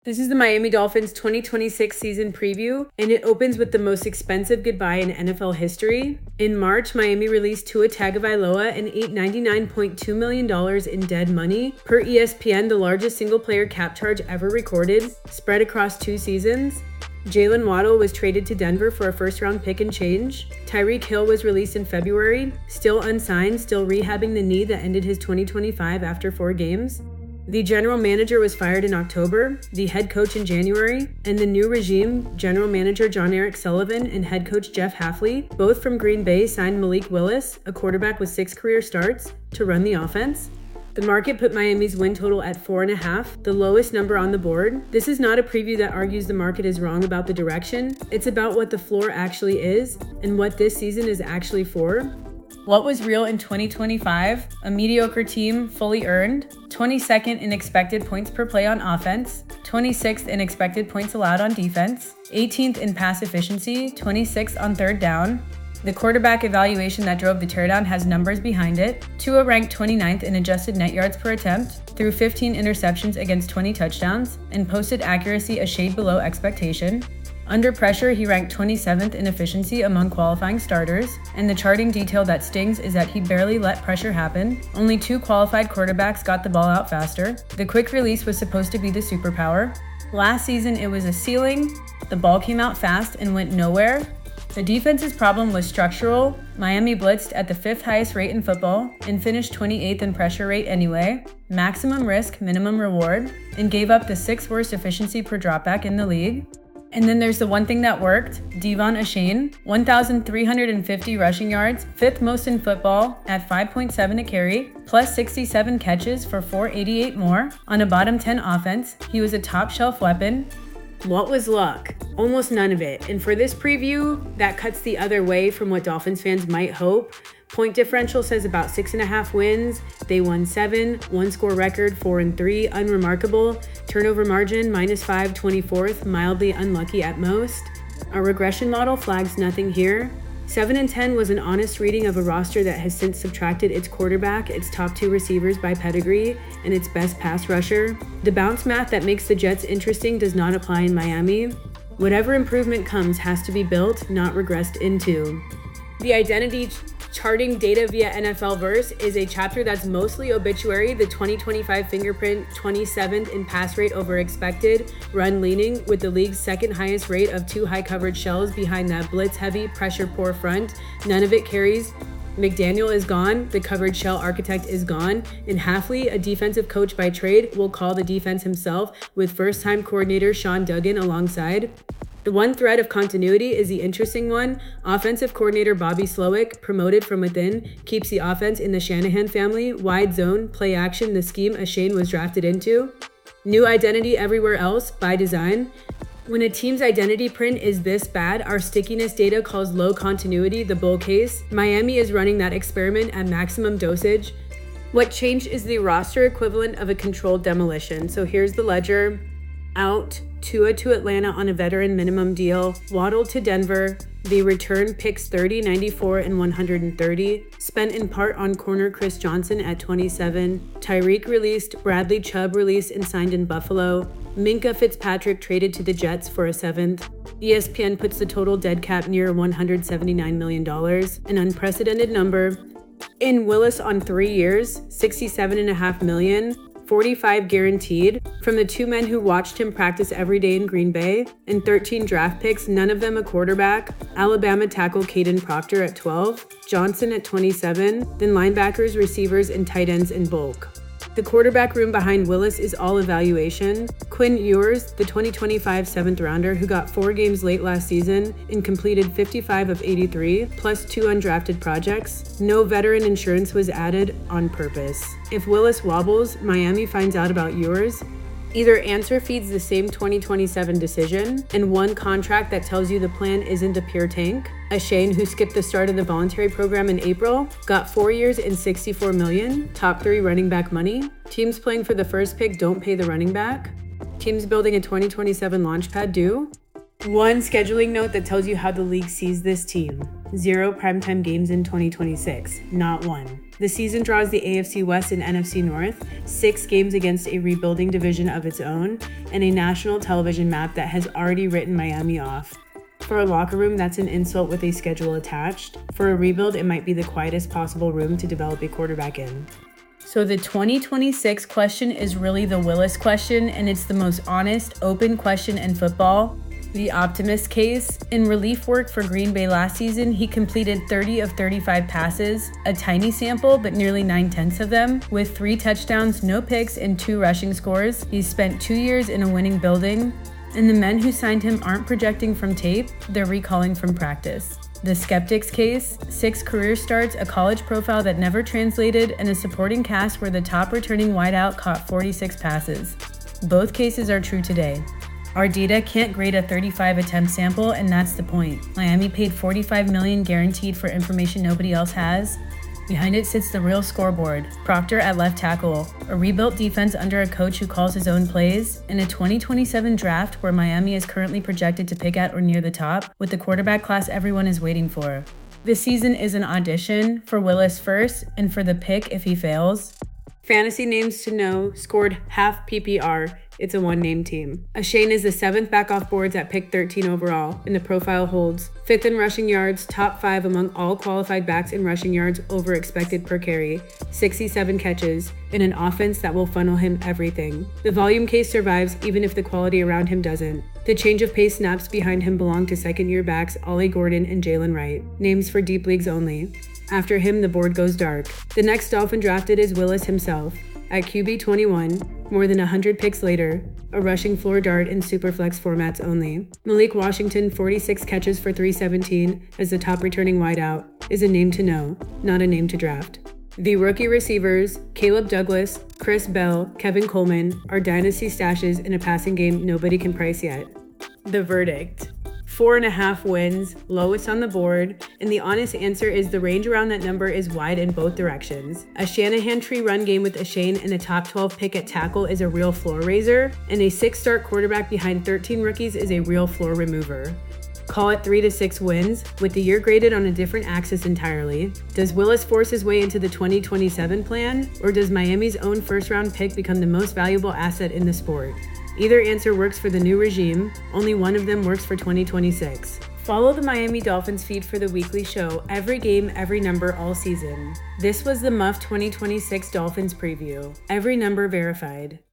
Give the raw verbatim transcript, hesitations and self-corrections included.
This is the Miami Dolphins twenty twenty-six season preview, and it opens with the most expensive goodbye in N F L history. In March, Miami released Tua Tagovailoa and ate ninety-nine point two million dollars in dead money. Per E S P N, the largest single-player cap charge ever recorded, spread across two seasons. Jalen Waddle was traded to Denver for a first-round pick and change. Tyreek Hill was released in February, still unsigned, still rehabbing the knee that ended his twenty twenty-five after four games. The general manager was fired in October, the head coach in January, and the new regime, general manager John Eric Sullivan and head coach Jeff Hafley, both from Green Bay, signed Malik Willis, a quarterback with six career starts, to run the offense. The market put Miami's win total at four and a half, the lowest number on the board. This is not a preview that argues the market is wrong about the direction. It's about what the floor actually is and what this season is actually for. What was real in twenty twenty-five? A mediocre team, fully earned, twenty-second in expected points per play on offense, twenty-sixth in expected points allowed on defense, eighteenth in pass efficiency, twenty-sixth on third down. The quarterback evaluation that drove the teardown has numbers behind it. Tua ranked twenty-ninth in adjusted net yards per attempt, threw fifteen interceptions against twenty touchdowns, and posted accuracy a shade below expectation. Under pressure, he ranked twenty-seventh in efficiency among qualifying starters, and the charting detail that stings is that he barely let pressure happen. Only two qualified quarterbacks got the ball out faster. The quick release was supposed to be the superpower. Last season, it was a ceiling. The ball came out fast and went nowhere. The defense's problem was structural. Miami blitzed at the fifth highest rate in football and finished twenty-eighth in pressure rate anyway. Maximum risk, minimum reward, and gave up the sixth worst efficiency per dropback in the league. And then there's the one thing that worked, De'Von Achane, one thousand three hundred fifty rushing yards, fifth most in football at five point seven a carry, plus sixty-seven catches for four eighty-eight more. On a bottom ten offense, he was a top shelf weapon. What was luck? Almost none of it. And for this preview, that cuts the other way from what Dolphins fans might hope. Point differential says about six and a half wins. They won seven. One score record, four and three, unremarkable. Turnover margin, minus five, twenty-fourth, mildly unlucky at most. Our regression model flags nothing here. seven and ten was an honest reading of a roster that has since subtracted its quarterback, its top two receivers by pedigree, and its best pass rusher. The bounce math that makes the Jets interesting does not apply in Miami. Whatever improvement comes has to be built, not regressed into. The identity charting data via N F L Verse is a chapter that's mostly obituary. The twenty twenty-five fingerprint, twenty-seventh in pass rate over expected, run leaning, with the league's second highest rate of two high coverage shells behind that blitz heavy, pressure poor front. None of it carries. McDaniel is gone, the coverage shell architect is gone, and Hafley, a defensive coach by trade, will call the defense himself, with first-time coordinator Sean Duggan alongside. The one thread of continuity is the interesting one. Offensive coordinator Bobby Slowick, promoted from within, keeps the offense in the Shanahan family, wide zone, play action, the scheme Achane was drafted into. New identity everywhere else, by design. When a team's identity print is this bad, our stickiness data calls low continuity the bull case. Miami is running that experiment at maximum dosage. What changed is the roster equivalent of a controlled demolition. So here's the ledger. Out, Tua to Atlanta on a veteran minimum deal, Waddle to Denver, the return picks thirty, ninety-four, and one hundred thirty, spent in part on corner Chris Johnson at twenty-seven, Tyreek released, Bradley Chubb released and signed in Buffalo, Minkah Fitzpatrick traded to the Jets for a seventh. E S P N puts the total dead cap near one hundred seventy-nine million dollars, an unprecedented number. In Willis on three years, sixty-seven point five million dollars. forty-five guaranteed, from the two men who watched him practice every day in Green Bay, and thirteen draft picks, none of them a quarterback. Alabama tackle Caden Proctor at twelve, Johnson at twenty-seven, then linebackers, receivers, and tight ends in bulk. The quarterback room behind Willis is all evaluation. Quinn Ewers, the twenty twenty-five seventh rounder who got four games late last season and completed fifty-five of eighty-three, plus two undrafted projects. No veteran insurance was added on purpose. If Willis wobbles, Miami finds out about Ewers. Either answer feeds the same twenty twenty-seven decision, and one contract that tells you the plan isn't a pure tank. Achane, who skipped the start of the voluntary program in April, got four years and sixty-four million dollars, top three running back money. Teams playing for the first pick don't pay the running back. Teams building a twenty twenty-seven launchpad do. One scheduling note that tells you how the league sees this team. Zero primetime games in twenty twenty-six, not one. The season draws the A F C West and N F C North, six games against a rebuilding division of its own, and a national television map that has already written Miami off. For a locker room, that's an insult with a schedule attached. For a rebuild, it might be the quietest possible room to develop a quarterback in. So the twenty twenty-six question is really the Willis question, and it's the most honest, open question in football. The optimist case. In relief work for Green Bay last season, he completed thirty of thirty-five passes, a tiny sample, but nearly nine-tenths of them, with three touchdowns, no picks, and two rushing scores. He's spent two years in a winning building, and the men who signed him aren't projecting from tape, they're recalling from practice. The skeptics case, six career starts, a college profile that never translated, and a supporting cast where the top returning wideout caught forty-six passes. Both cases are true today. Our data can't grade a thirty-five attempt sample, and that's the point. Miami paid forty-five million dollars guaranteed for information nobody else has. Behind it sits the real scoreboard. Proctor at left tackle, a rebuilt defense under a coach who calls his own plays, and a twenty twenty-seven draft where Miami is currently projected to pick at or near the top, with the quarterback class everyone is waiting for. This season is an audition for Willis first, and for the pick if he fails. Fantasy names to know, scored half P P R. It's a one-name team. Ashane is the seventh back off boards at pick thirteen overall, and the profile holds fifth in rushing yards, top five among all qualified backs in rushing yards over expected per carry, sixty-seven catches, in an offense that will funnel him everything. The volume case survives even if the quality around him doesn't. The change of pace snaps behind him belong to second-year backs Ollie Gordon and Jalen Wright, names for deep leagues only. After him, the board goes dark. The next Dolphin drafted is Willis himself. At Q B twenty-one, more than one hundred picks later, a rushing floor dart in Superflex formats only. Malik Washington, forty-six catches for three seventeen as the top returning wideout, is a name to know, not a name to draft. The rookie receivers, Caleb Douglas, Chris Bell, Kevin Coleman, are dynasty stashes in a passing game nobody can price yet. The verdict. Four and a half wins, lowest on the board, and the honest answer is the range around that number is wide in both directions. A Shanahan tree run game with Ashane and a top twelve pick at tackle is a real floor raiser, and a six-start quarterback behind thirteen rookies is a real floor remover. Call it three to six wins, with the year graded on a different axis entirely. Does Willis force his way into the twenty twenty-seven plan, or does Miami's own first-round pick become the most valuable asset in the sport? Either answer works for the new regime, only one of them works for twenty twenty-six. Follow the Miami Dolphins feed for the weekly show, every game, every number, all season. This was the Muff twenty twenty-six Dolphins preview. Every number verified.